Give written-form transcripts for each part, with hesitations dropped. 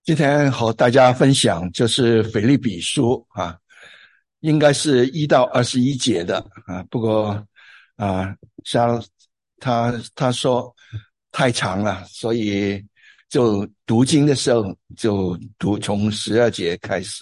今天和大家分享就是腓立比书应该是1到21节的不过像他说太长了，所以就读经的时候就读从12节开始。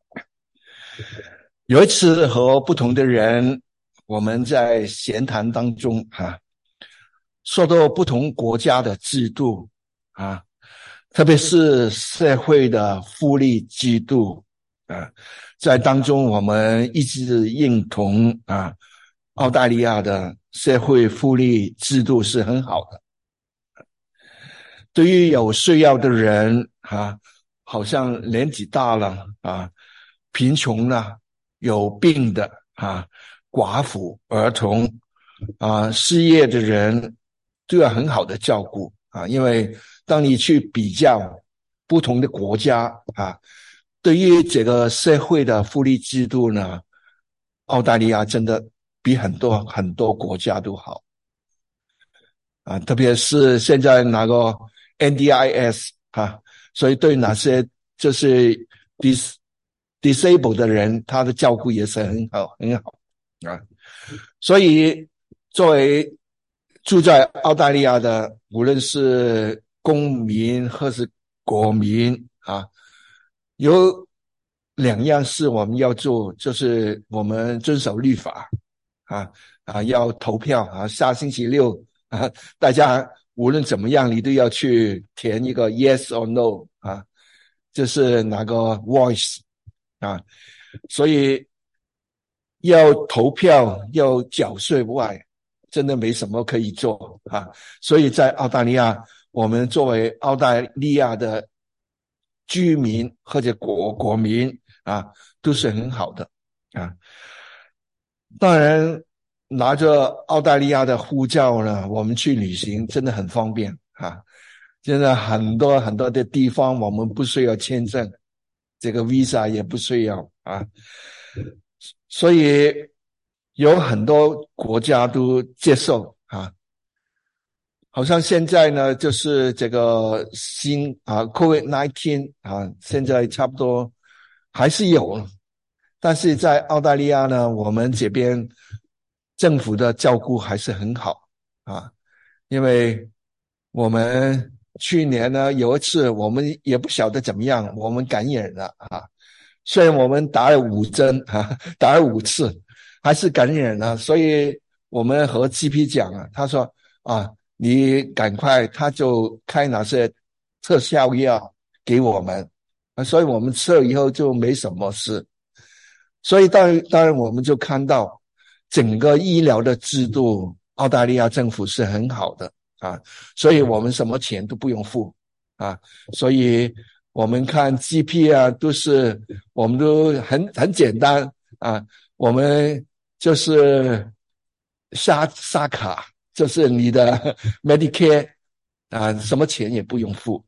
有一次和不同的人，我们在闲谈当中说到不同国家的制度特别是社会的福利制度在当中我们一直认同澳大利亚的社会福利制度是很好的。对于有需要的人好像年纪大了贫穷了，有病的寡妇、儿童失业的人都要很好的照顾因为当你去比较不同的国家对于这个社会的福利制度呢，澳大利亚真的比很多很多国家都好特别是现在那个 NDIS 所以对那些就是 disabled 的人，他的照顾也是很好所以作为住在澳大利亚的，无论是公民或是国民有两样事我们要做，就是我们遵守律法要投票下星期六大家无论怎么样，你都要去填一个 yes or no 就是那个 voice所以要投票要缴税外，真的没什么可以做所以在澳大利亚，我们作为澳大利亚的居民或者国民都是很好的当然拿着澳大利亚的护照呢，我们去旅行真的很方便现在很多很多的地方我们不需要签证，这个 visa 也不需要所以有很多国家都接受好像现在呢就是这个新COVID-19 现在差不多还是有，但是在澳大利亚呢，我们这边政府的照顾还是很好因为我们去年呢有一次我们也不晓得怎么样，我们感染了虽然我们打了5针打了5次还是感染了，所以我们和 GP 讲他说你赶快，他就开那些特效药给我们所以我们吃了以后就没什么事。所以当然我们就看到整个医疗的制度，澳大利亚政府是很好的所以我们什么钱都不用付所以我们看 GP 都是我们都很简单我们就是刷卡，就是你的 Medicare 什么钱也不用付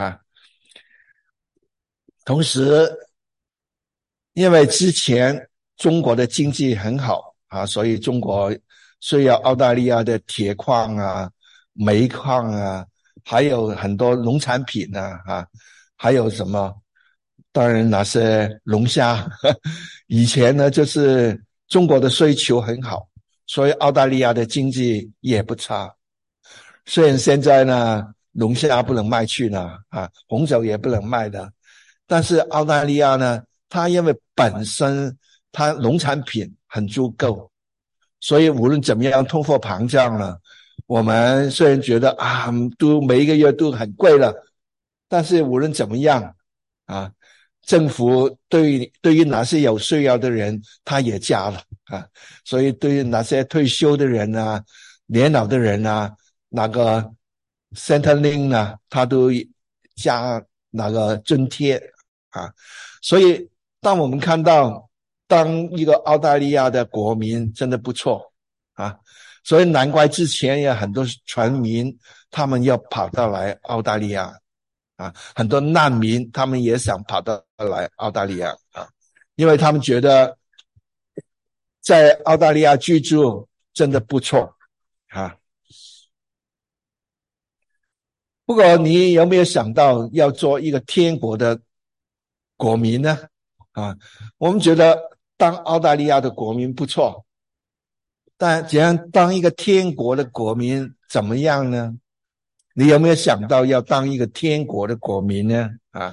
同时因为之前中国的经济很好所以中国需要澳大利亚的铁矿煤矿还有很多农产品还有什么当然那些龙虾以前呢就是中国的需求很好，所以澳大利亚的经济也不差。虽然现在呢龙虾不能卖去了红酒也不能卖的，但是澳大利亚呢它因为本身它农产品很足够，所以无论怎么样通货膨胀了，我们虽然觉得都每一个月都很贵了，但是无论怎么样政府对于哪些有需要的人他也加了所以对于哪些退休的人年老的人那个 Centrelink 他都加那个津贴所以当我们看到当一个澳大利亚的国民真的不错所以难怪之前有很多船民他们要跑到来澳大利亚很多难民他们也想跑到来澳大利亚因为他们觉得在澳大利亚居住真的不错不过你有没有想到要做一个天国的国民呢？我们觉得当澳大利亚的国民不错，但怎样当一个天国的国民怎么样呢？你有没有想到要当一个天国的国民呢？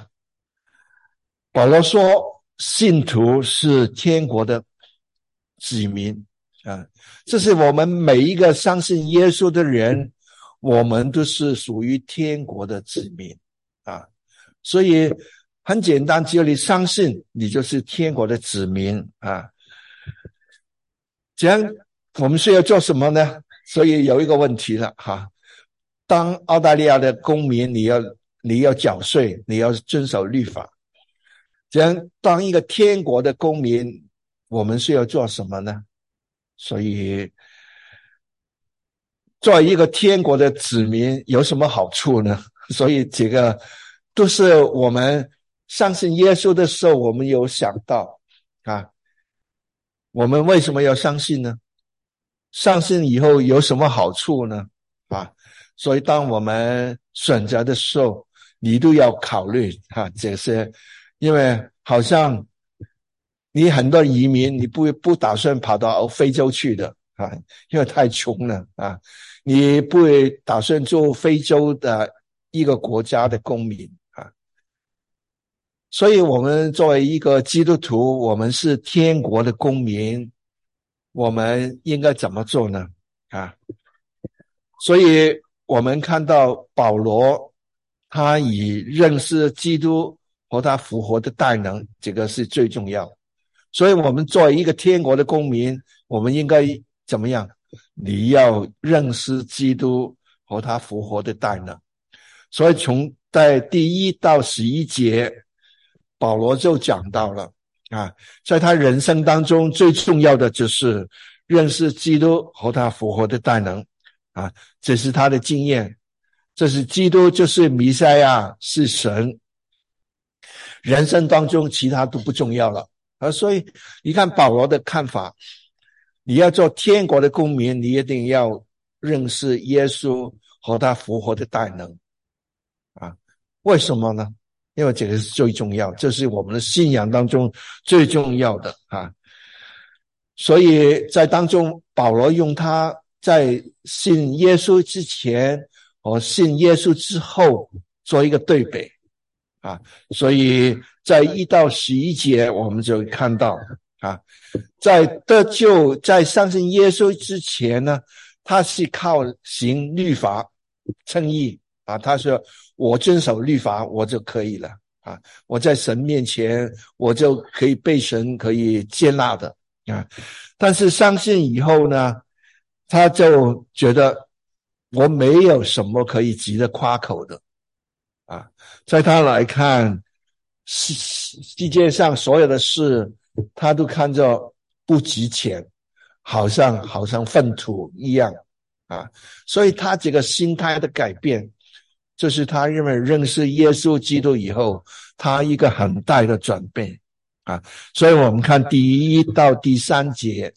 保罗说，信徒是天国的子民这是我们每一个相信耶稣的人，我们都是属于天国的子民所以很简单，只要你相信，你就是天国的子民这样我们需要做什么呢？所以有一个问题了当澳大利亚的公民，你要缴税，你要遵守律法。这样当一个天国的公民，我们需要做什么呢？所以作为一个天国的子民有什么好处呢？所以这个都是我们相信耶稣的时候，我们有想到我们为什么要相信呢？相信以后有什么好处呢？所以当我们选择的时候，你都要考虑这些，因为好像你很多移民，你不打算跑到非洲去的因为太穷了你不会打算做非洲的一个国家的公民所以我们作为一个基督徒，我们是天国的公民，我们应该怎么做呢？所以我们看到保罗，他以认识基督和他复活的大能，这个是最重要。所以我们作为一个天国的公民，我们应该怎么样？你要认识基督和他复活的大能。所以在第1到11节，保罗就讲到了在他人生当中最重要的就是认识基督和他复活的大能这是他的经验，这是基督就是弥赛亚，是神，人生当中其他都不重要了所以你看保罗的看法，你要做天国的公民，你一定要认识耶稣和他复活的大能为什么呢？因为这个是最重要，这是我们的信仰当中最重要的所以在当中保罗用他在信耶稣之前和信耶稣之后做一个对比所以在1到11节我们就看到在得救，在相信耶稣之前呢，他是靠行律法称义他说我遵守律法我就可以了我在神面前我就可以被神可以接纳的但是相信以后呢，他就觉得我没有什么可以值得夸口的在他来看世界上所有的事他都看着不值钱，好像粪土一样所以他这个心态的改变，就是他认为认识耶稣基督以后，他一个很大的转变所以我们看第1到第3节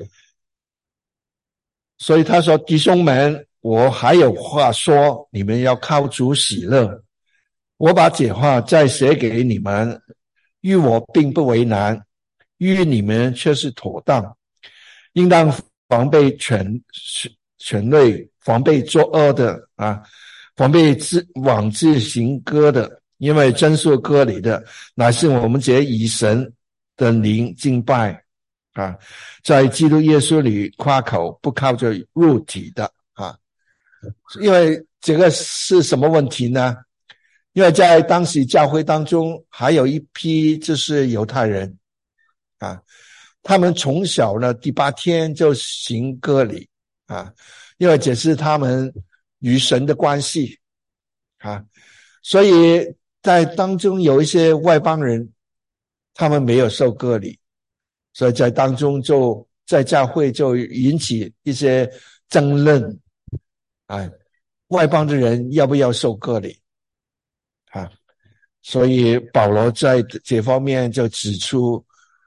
所以他说弟兄们，我还有话说，你们要靠主喜乐。我把这话再写给你们，于我并不为难，于你们却是妥当。应当防备权类，防备作恶的防备妄自行歌的，因为真说歌里的乃是我们这以神的灵敬拜在基督耶稣里夸口，不靠着肉体的因为这个是什么问题呢？因为在当时教会当中还有一批就是犹太人他们从小呢第8天就行割礼因为这是他们与神的关系所以在当中有一些外邦人，他们没有受割礼，所以在当中就在教会就引起一些争论外邦的人要不要受割礼所以保罗在这方面就指出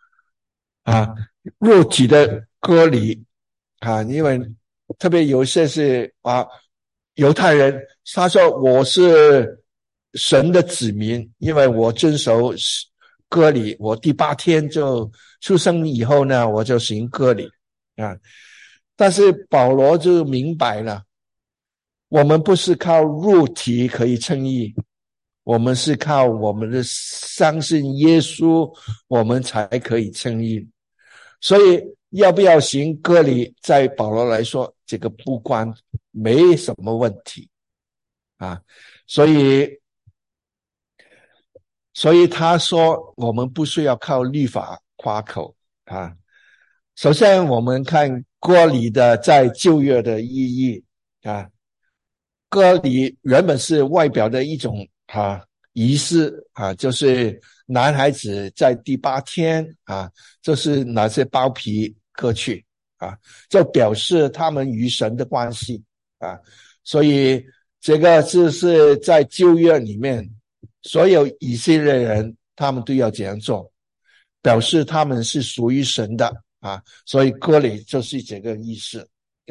肉体的割礼因为特别有些是犹太人，他说我是神的子民，因为我遵守割礼，我第8天就出生以后呢，我就行割礼啊。但是保罗就明白了，我们不是靠肉体可以称义，我们是靠我们的相信耶稣，我们才可以称义。所以要不要行割礼，在保罗来说，这个不关，没什么问题啊。所以他说我们不需要靠律法夸口啊。首先我们看割礼的在旧约的意义啊。割礼原本是外表的一种仪式啊，就是男孩子在第8天啊，就是拿些包皮割去啊，就表示他们与神的关系啊。所以这个就是在旧约里面，所有以色列人他们都要这样做，表示他们是属于神的啊。所以割礼就是这个意思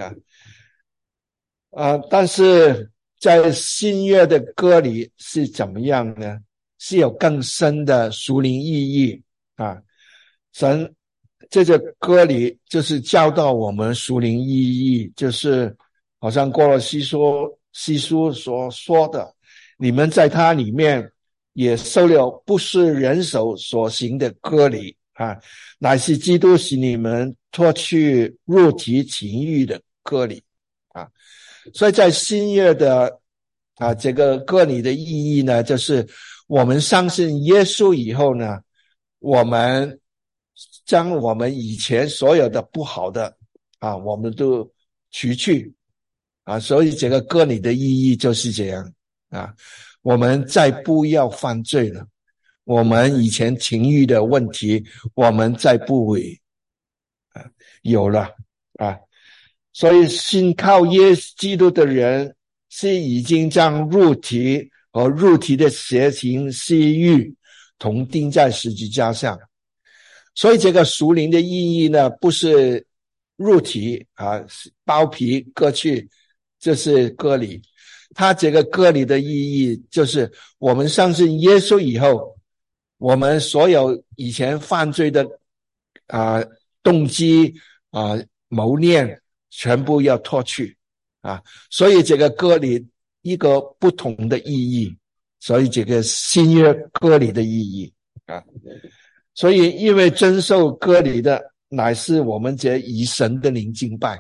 但是在新约的割礼是怎么样呢？是有更深的属灵意义啊。神这个割礼就是教导我们属灵意义，就是好像哥罗西书所说的，你们在他里面也受了不是人手所行的割礼啊，乃是基督使你们脱去肉体情欲的割礼啊。所以在新约的这个割礼的意义呢，就是我们相信耶稣以后呢，我们将我们以前所有的不好的我们都除去所以这个割礼的意义就是这样我们再不要犯罪了，我们以前情欲的问题我们再不会有了所以信靠耶稣基督的人是已经将肉体和肉体的邪情私欲同钉在十字架上。所以这个属灵的意义呢，不是肉体包皮割去就是割礼，它这个割礼的意义就是我们相信耶稣以后，我们所有以前犯罪的动机谋念全部要脱去所以这个割礼一个不同的意义，所以这个新约割礼的意义所以因为遵守割礼的乃是我们这以神的灵敬拜，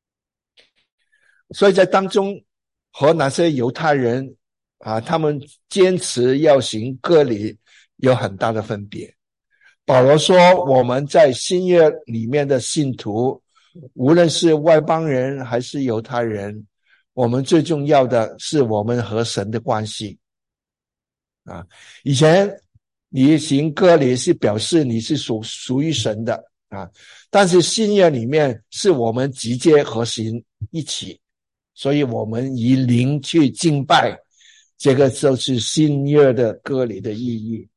所以在当中和那些犹太人他们坚持要行割礼有很大的分别。保罗说我们在新约里面的信徒，无论是外邦人还是犹太人，我们最重要的是我们和神的关系以前你行割礼是表示你是属于神的但是新约里面是我们直接和神一起，所以我们以灵去敬拜，这个就是新约的割礼的意义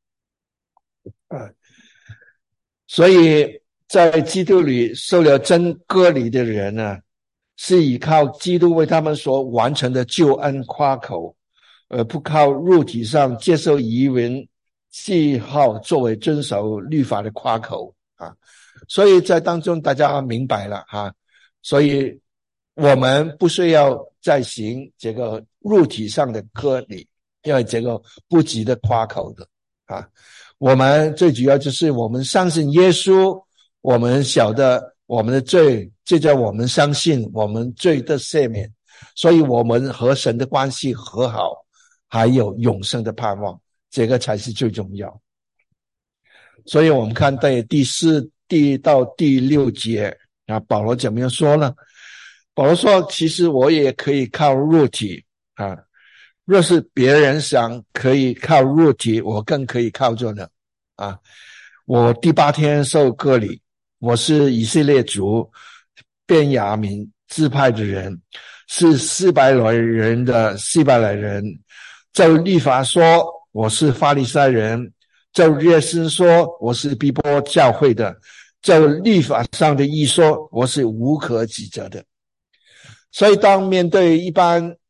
所以在基督里受了真割礼的人呢，是依靠基督为他们所完成的救恩夸口，而不靠肉体上接受遗文记号作为遵守律法的夸口所以在当中大家明白了所以我们不需要再行这个肉体上的割礼，因为这个不值得夸口的我们最主要就是我们相信耶稣，我们晓得我们的罪，就叫我们相信我们罪的赦免，所以我们和神的关系和好，还有永生的盼望，这个才是最重要。所以我们看在第到第6节保罗怎么样说呢？保罗说其实我也可以靠肉体若是别人想可以靠肉体，我更可以靠着呢我第8天受割礼，我是以色列族便雅悯支派的人，是希伯来人的希伯来人，就律法说我是法利赛人，就热心说我是逼迫教会的，就律法上的义说我是无可指责的。所以当面对一般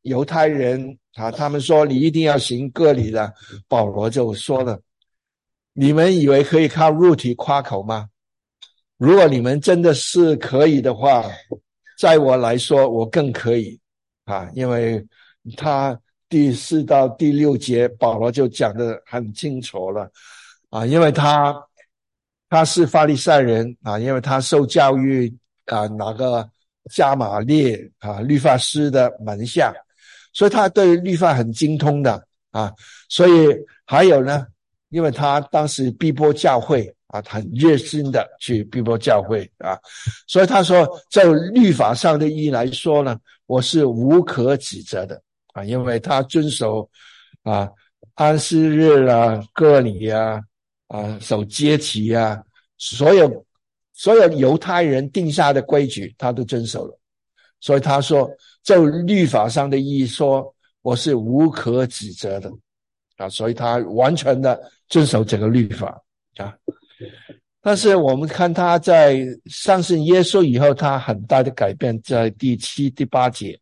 犹太人他们说你一定要行割礼的，保罗就说了，你们以为可以靠肉体夸口吗？如果你们真的是可以的话，在我来说我更可以因为他第4到第6节保罗就讲得很清楚了因为他是法利赛人因为他受教育那个加玛列律法师的门下，所以他对律法很精通的所以还有呢，因为他当时逼迫教会很热心的去逼迫教会所以他说就律法上的意义来说呢，我是无可指责的因为他遵守安息日割礼守节期所有犹太人定下的规矩他都遵守了，所以他说就律法上的意义说我是无可指责的所以他完全的遵守这个律法但是我们看他在相信耶稣以后，他很大的改变，在第7、第8节。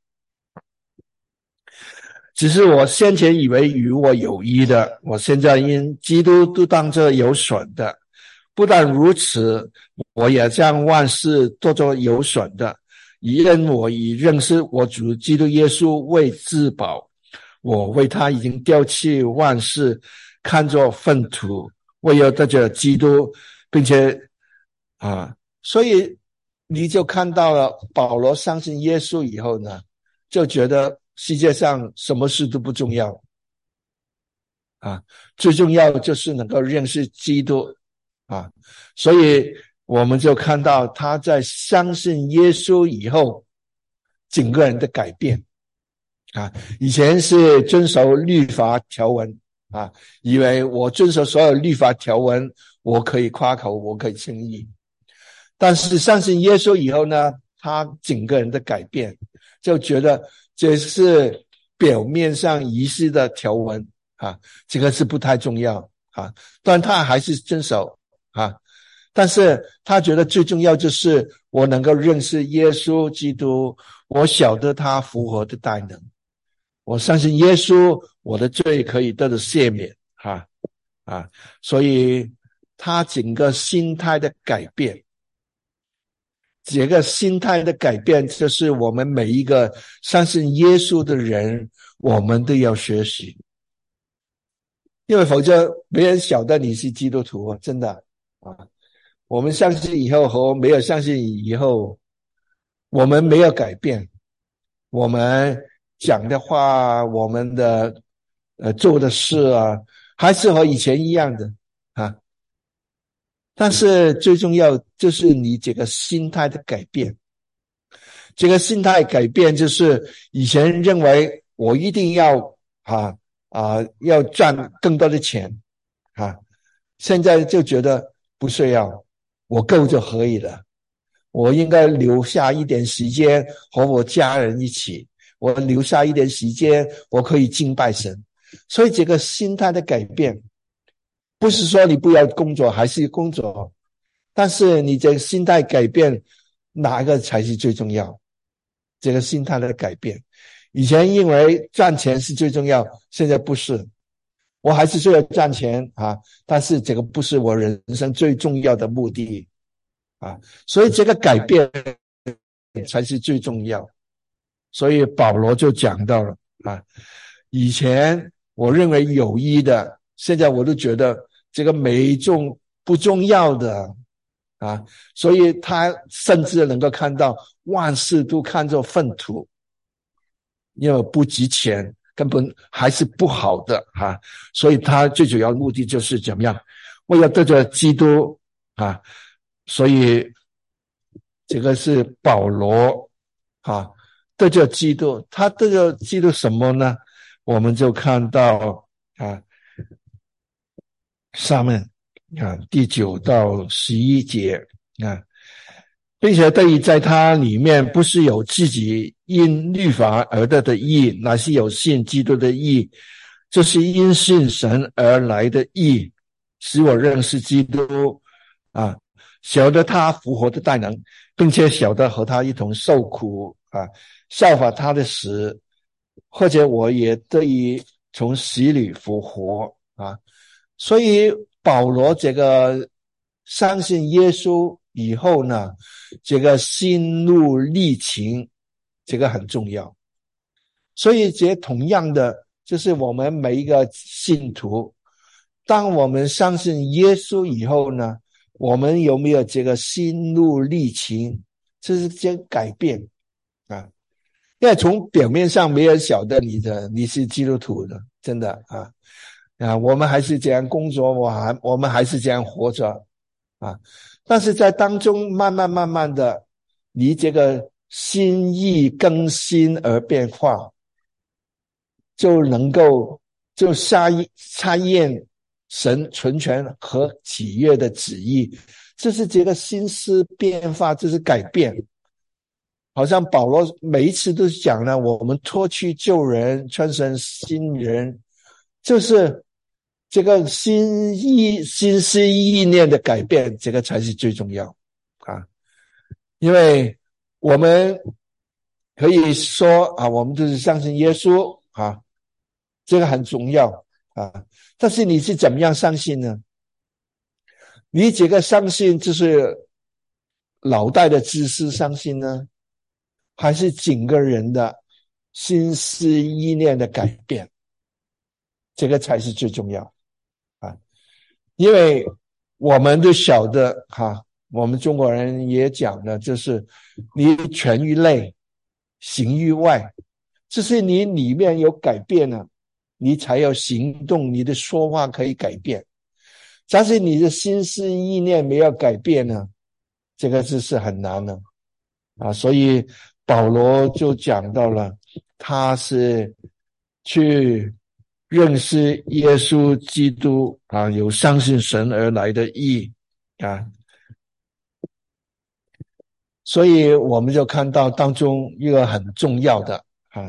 只是我先前以为与我有益的，我现在因基督都当作有损的。不但如此，我也将万事都作有损的，因我以认识我主基督耶稣为至宝。我为他已经丢弃万事，看作粪土，为要得着基督，并且所以你就看到了保罗相信耶稣以后呢，就觉得世界上什么事都不重要最重要就是能够认识基督所以我们就看到他在相信耶稣以后整个人的改变以前是遵守律法条文以为我遵守所有律法条文我可以夸口，我可以称义。但是相信耶稣以后呢，他整个人的改变就觉得这是表面上仪式的条文这个是不太重要但他还是遵守但是他觉得最重要就是我能够认识耶稣基督，我晓得他复活的大能，我相信耶稣，我的罪可以得到赦免所以他整个心态的改变，这个心态的改变就是我们每一个相信耶稣的人我们都要学习，因为否则没人晓得你是基督徒真的我们相信以后和没有相信以后，我们没有改变，我们讲的话，我们的做的事还是和以前一样的但是最重要就是你这个心态的改变，这个心态改变就是以前认为我一定要要赚更多的钱现在就觉得不需要，我够就可以了，我应该留下一点时间和我家人一起，我留下一点时间我可以敬拜神。所以这个心态的改变不是说你不要工作还是工作，但是你这个心态改变哪个才是最重要，这个心态的改变。以前因为赚钱是最重要，现在不是，我还是需要赚钱但是这个不是我人生最重要的目的所以这个改变才是最重要。所以保罗就讲到了以前我认为有益的，现在我都觉得这个不重要的所以他甚至能够看到万事都看作粪土，因为不值钱，根本还是不好的所以他最主要的目的就是怎么样，为了得着基督所以这个是保罗得着基督。他得着基督什么呢？我们就看到上面第9到11节并且对于在他里面不是有自己因律法而得的义，乃是有信基督的义，这是因信神而来的义，使我认识基督晓得他复活的大能，并且晓得和他一同受苦效法他的死， 或者我也得以从死里复活啊。所以保罗这个相信耶稣以后呢，这个心路历程，这个很重要。所以这同样的，就是我们每一个信徒，当我们相信耶稣以后呢，我们有没有这个心路历程，这是这改变啊？因为从表面上没人晓得你是基督徒的，真的我们还是这样工作，我们还是这样活着啊。但是在当中慢慢的，你这个心意更新而变化，就能够就查验神纯全和喜悦的旨意，这是这个心思变化，这是改变。好像保罗每一次都讲了，我们脱去旧人，穿成新人，就是这个心思意念的改变，这个才是最重要啊！因为我们可以说我们就是相信耶稣啊，这个很重要啊。但是你是怎么样相信呢？你这个相信就是脑袋的知识相信呢，还是整个人的心思意念的改变？这个才是最重要啊！因为我们都晓得我们中国人也讲的，就是你权于内，行于外，就是你里面有改变了，你才有行动，你的说话可以改变。但是你的心思意念没有改变呢，这个是很难的所以保罗就讲到了，他是去认识耶稣基督有相信神而来的义所以我们就看到当中一个很重要的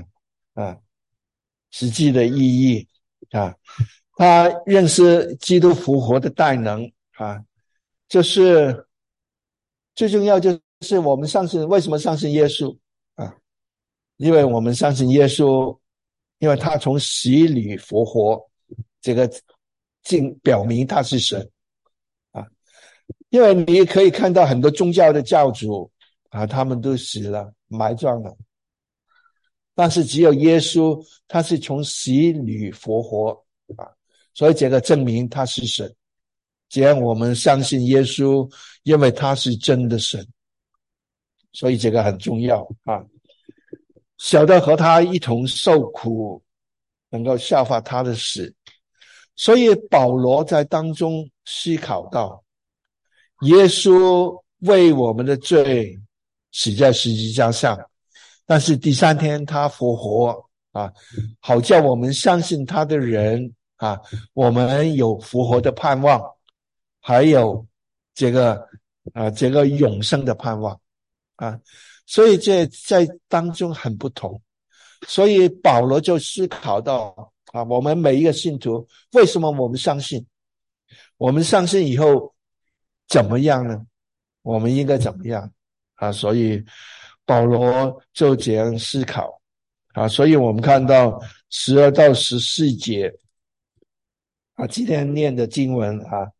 实际的意义他认识基督复活的大能就是最重要就是我们相信，为什么相信耶稣因为我们相信耶稣，因为他从死里复活，这个表明他是神因为你可以看到很多宗教的教主他们都死了，埋葬了，但是只有耶稣他是从死里复活所以这个证明他是神。既然我们相信耶稣，因为他是真的神，所以这个很重要晓得和他一同受苦，能够效法他的死。所以保罗在当中思考到，耶稣为我们的罪死在十字架上，但是第三天他复活好叫我们相信他的人我们有复活的盼望，还有这个永生的盼望所以这在当中很不同。所以保罗就思考到我们每一个信徒，为什么我们相信？我们相信以后怎么样呢？我们应该怎么样所以保罗就这样思考所以我们看到12到14节今天念的经文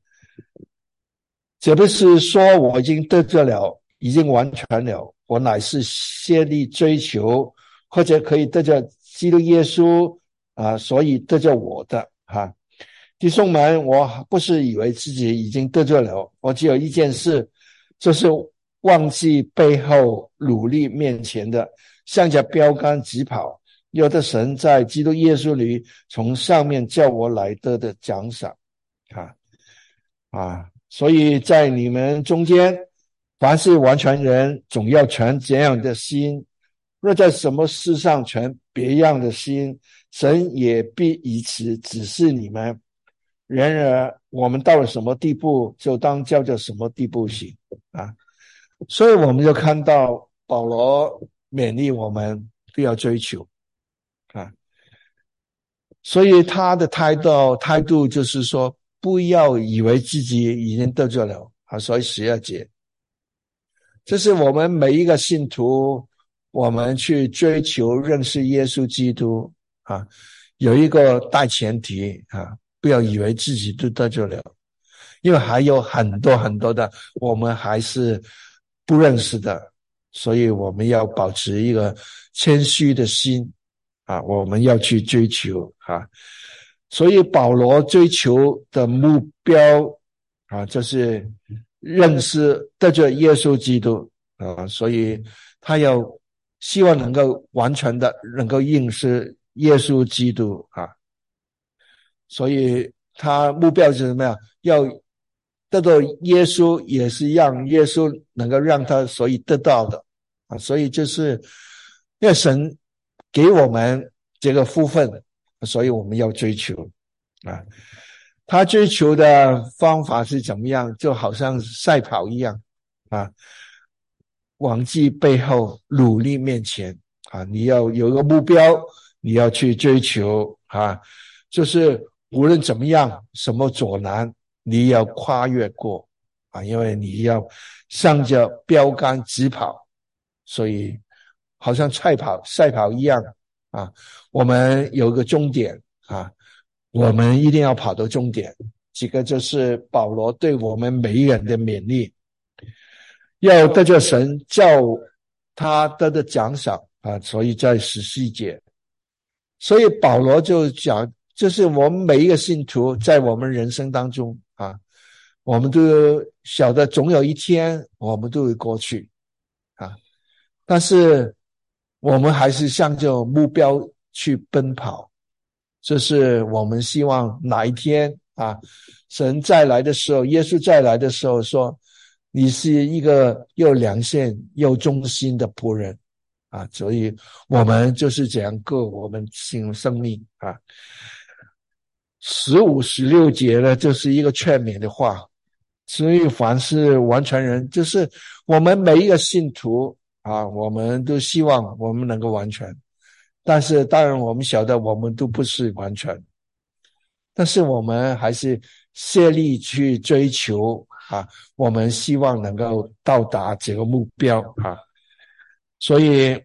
这不是说我已经得着了，已经完全了，我乃是竭力追求，或者可以得着基督耶稣所以得着我的弟兄们，我不是以为自己已经得着了，我只有一件事，就是忘记背后努力面前的，向着标杆直跑，有的神在基督耶稣里从上面叫我来得的奖赏所以在你们中间，凡是完全人，总要存这样的心。若在什么事上存别样的心，神也必以此指示你们。然而，我们到了什么地步，就当照着什么地步行所以我们就看到保罗勉励我们不要追求所以他的态度就是说，不要以为自己已经得救了所以12节，这是我们每一个信徒我们去追求认识耶稣基督啊，有一个大前提啊，不要以为自己都得救了，因为还有很多很多的我们还是不认识的，所以我们要保持一个谦虚的心啊，我们要去追求啊。所以保罗追求的目标啊，就是认识得着耶稣基督啊，所以他要希望能够完全的能够认识耶稣基督啊，所以他目标是什么呀？要得到耶稣，也是让耶稣能够让他所以得到的啊，所以就是因为神给我们这个福分，所以我们要追求啊。他追求的方法是怎么样？就好像赛跑一样啊，忘记背后，努力面前啊！你要有一个目标，你要去追求啊！就是无论怎么样，什么阻拦，你要跨越过啊！因为你要向着标杆直跑，所以好像赛跑一样啊！我们有一个终点啊，我们一定要跑到终点。这个就是保罗对我们每一个人的勉励。要得着神叫他得的奖赏啊，所以在14节，所以保罗就讲，就是我们每一个信徒在我们人生当中啊，我们都晓得总有一天我们都会过去啊，但是我们还是向着目标去奔跑，这是我们希望哪一天啊，神再来的时候，耶稣再来的时候说，你是一个又良善又忠心的仆人啊，所以我们就是这样过我们生命啊。15、16节呢，就是一个劝勉的话，所以凡是完全人，就是我们每一个信徒啊，我们都希望我们能够完全，但是当然我们晓得我们都不是完全，但是我们还是竭力去追求啊，我们希望能够到达这个目标啊，所以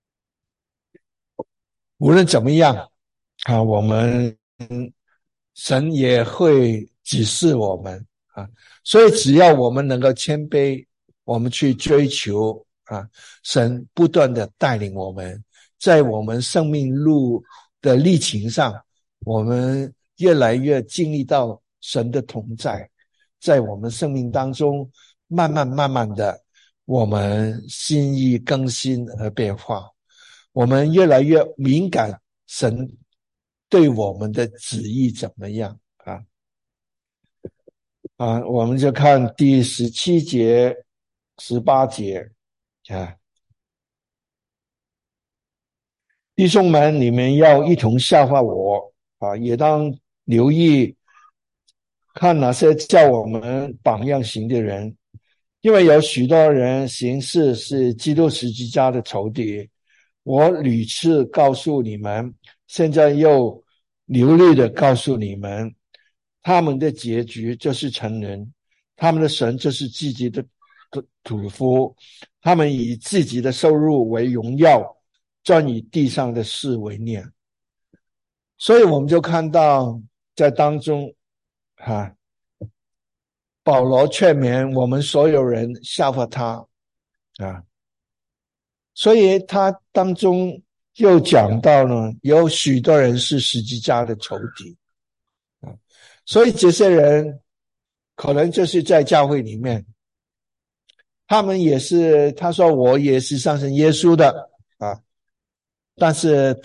无论怎么样啊，我们神也会指示我们啊，所以只要我们能够谦卑，我们去追求啊，神不断的带领我们，在我们生命路的历程上，我们越来越经历到神的同在，在我们生命当中，慢慢的，我们心意更新而变化，我们越来越敏感神对我们的旨意怎么样啊，我们就看第17节、18节啊，弟兄们，你们要一同效法我啊，也当留意看哪些叫我们榜样行的人，因为有许多人行事是基督十字架的仇敌。我屡次告诉你们，现在又流利的告诉你们，他们的结局就是成人，他们的神就是自己的土夫，他们以自己的收入为荣耀，专以地上的事为念。所以我们就看到在当中保罗劝勉我们所有人效法他啊，所以他当中又讲到呢，有许多人是十字架的仇敌啊，所以这些人可能就是在教会里面，他们也是，他说我也是相信耶稣的啊，但是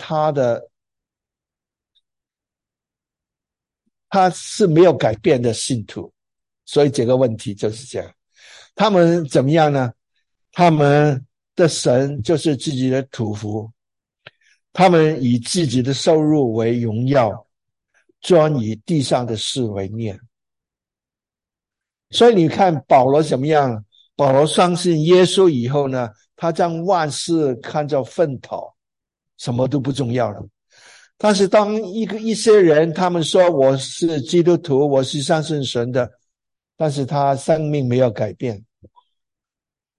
他是没有改变的信徒，所以这个问题就是这样。他们怎么样呢？他们的神就是自己的土福，他们以自己的收入为荣耀，专以地上的事为念。所以你看保罗怎么样？保罗相信耶稣以后呢，他将万事看作粪土，什么都不重要了。但是当一些人他们说我是基督徒，我是相信神的，但是他生命没有改变，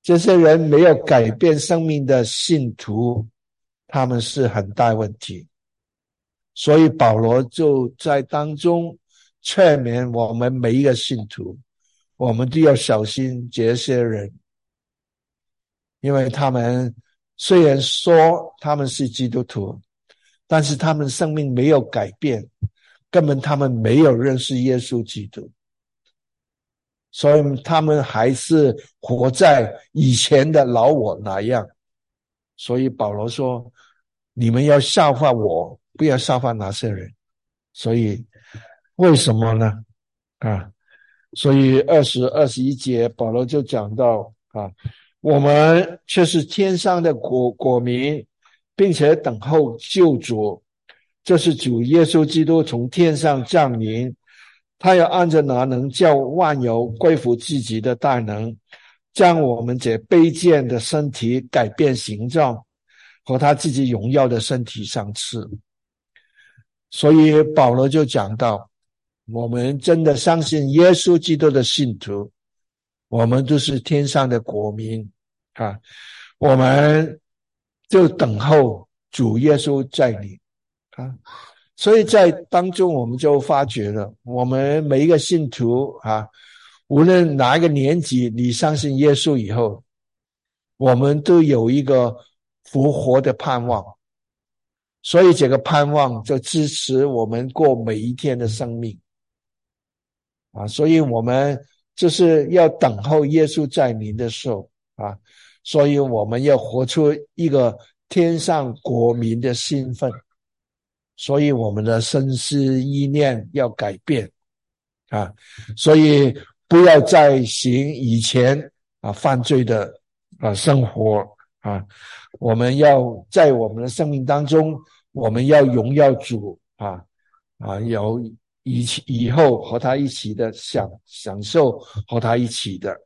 这些人没有改变生命的信徒，他们是很大问题。所以保罗就在当中劝勉我们每一个信徒，我们都要小心这些人，因为他们虽然说他们是基督徒，但是他们生命没有改变，根本他们没有认识耶稣基督，所以他们还是活在以前的老我那样。所以保罗说，你们要效法我，不要效法那些人。所以为什么呢？所以21节保罗就讲到我们却是天上的国民，并且等候救主，这是主耶稣基督从天上降临，他要按着那能叫万有归服自己的大能，将我们这卑贱的身体改变形状，和他自己荣耀的身体相似。所以保罗就讲到，我们真的相信耶稣基督的信徒，我们都是天上的国民我们就等候主耶稣在临所以在当中我们就发觉了，我们每一个信徒无论哪一个年纪，你相信耶稣以后，我们都有一个复活的盼望，所以这个盼望就支持我们过每一天的生命所以我们就是要等候耶稣在临的时候所以我们要活出一个天上国民的身份，所以我们的心思意念要改变所以不要再行以前犯罪的生活我们要在我们的生命当中，我们要荣耀主有以后和他一起的享受和他一起的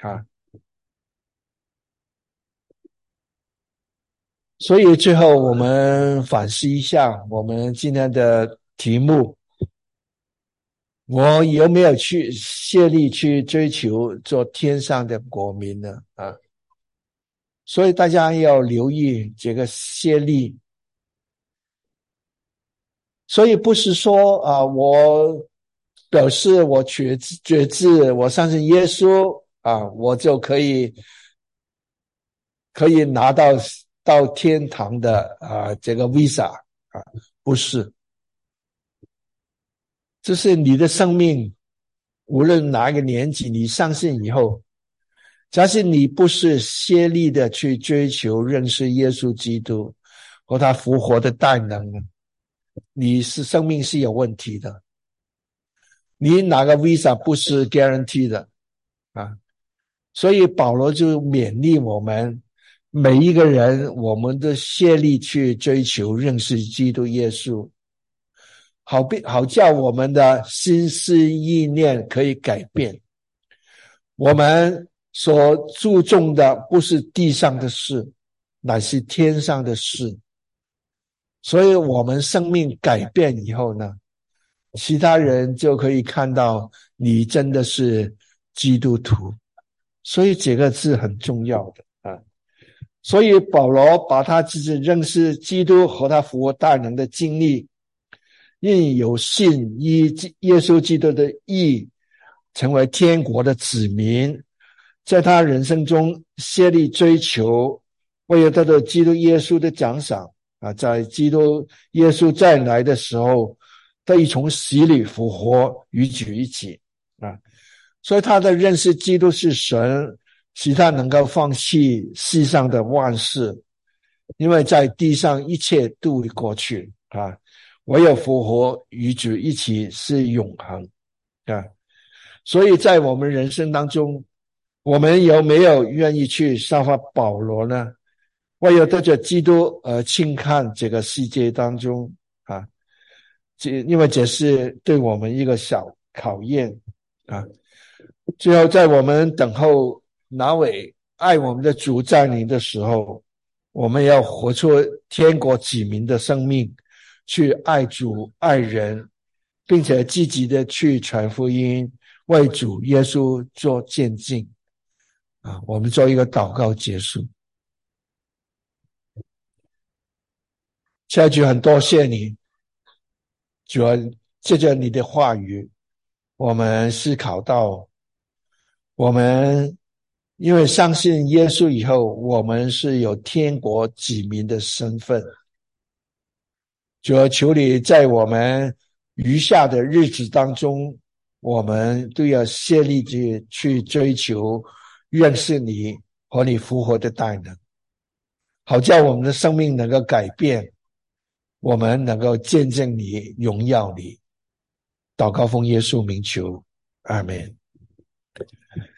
所以最后我们反思一下我们今天的题目，我有没有去竭力去追求做天上的国民呢所以大家要留意这个竭力，所以不是说我表示我觉知我相信耶稣我就可以拿到天堂的这个 visa 不是，就是你的生命无论哪一个年纪，你相信以后，假使你不是竭力的去追求认识耶稣基督和他复活的大能，你是生命是有问题的，你哪个 visa 不是 guarantee 的所以保罗就勉励我们每一个人，我们都竭力去追求认识基督耶稣，好叫我们的心思意念可以改变，我们所注重的不是地上的事，乃是天上的事。所以我们生命改变以后呢，其他人就可以看到你真的是基督徒，所以这个是很重要的所以保罗把他自己认识基督和他复活大能的经历，因有信依耶稣基督的义，成为天国的子民，在他人生中竭力追求，为了得到基督耶稣的奖赏在基督耶稣再来的时候，得以从死里复活，与主一起所以他的认识基督是神，使他能够放弃世上的万事，因为在地上一切都会过去唯有复活与主一起是永恒所以在我们人生当中，我们有没有愿意去效法保罗呢？为了得着基督而轻看这个世界当中因为这是对我们一个小考验最后在我们等候那位爱我们的主在临的时候，我们要活出天国子民的生命，去爱主爱人，并且积极的去传福音，为主耶稣做见证我们做一个祷告结束。主，很多谢你，主要借着你的话语，我们思考到，我们因为相信耶稣以后，我们是有天国子民的身份。主要求你在我们余下的日子当中，我们都要竭力地去追求认识你和你复活的大能，好叫我们的生命能够改变，我们能够见证你，荣耀你。祷告奉耶稣名求，阿们。